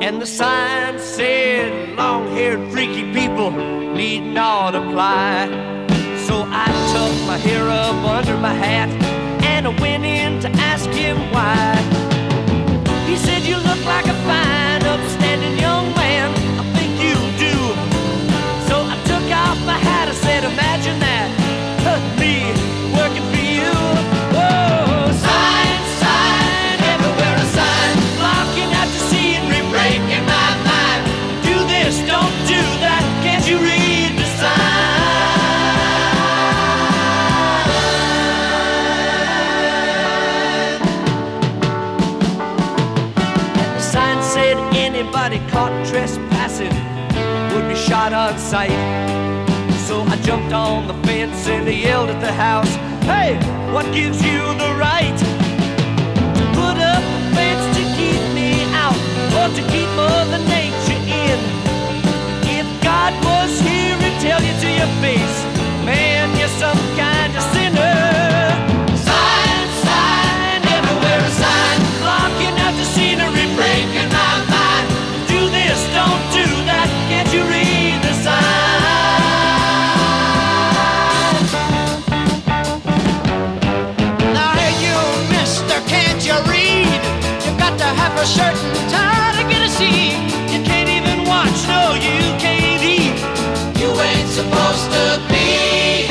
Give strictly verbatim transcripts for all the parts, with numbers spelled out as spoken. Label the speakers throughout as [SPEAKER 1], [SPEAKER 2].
[SPEAKER 1] And the sign said, long-haired freaky people need not apply. So I tucked my hair up under my hat and I went in to ask him why. He said, you look like a fine, upstanding young man, I think you do. So I took off my hat, I said, imagine that, me working for you. Whoa, sign, sign, everywhere a sign, blocking out the scenery, breaking my mind. Do this, don't do that, can't you read the sign? The sign said anybody caught trespassing would be shot on sight. So I jumped on the fence and I yelled at the house, hey, what gives you the right to put up a fence to keep me out or to keep Mother Nature in? If God was here, he'd tell you to your face, man, you're some kind of sinner. Sign, sign, everywhere a sign, blocking out the scenery, breaking my mind. Do this, don't do that, can't you read the sign?
[SPEAKER 2] A certain time to get a seat.
[SPEAKER 1] You can't even watch, no, you can't eat.
[SPEAKER 2] You ain't supposed to be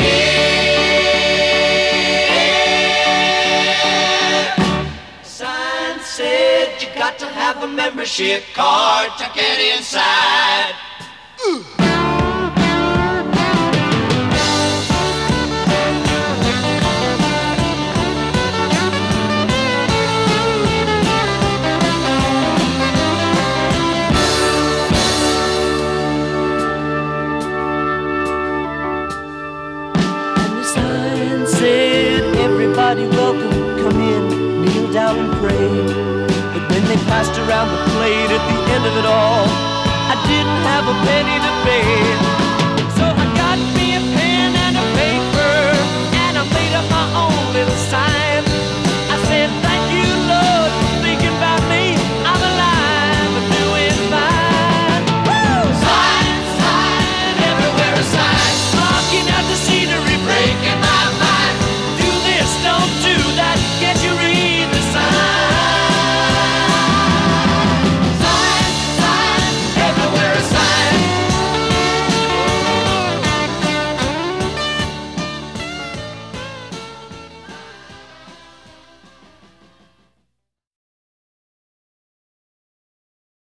[SPEAKER 2] here.
[SPEAKER 1] Sign said you got to have a membership card to get inside. Ooh. Everybody welcome, come in, kneel down and pray. But when they passed around the plate at the end of it all, I didn't have a penny to pay.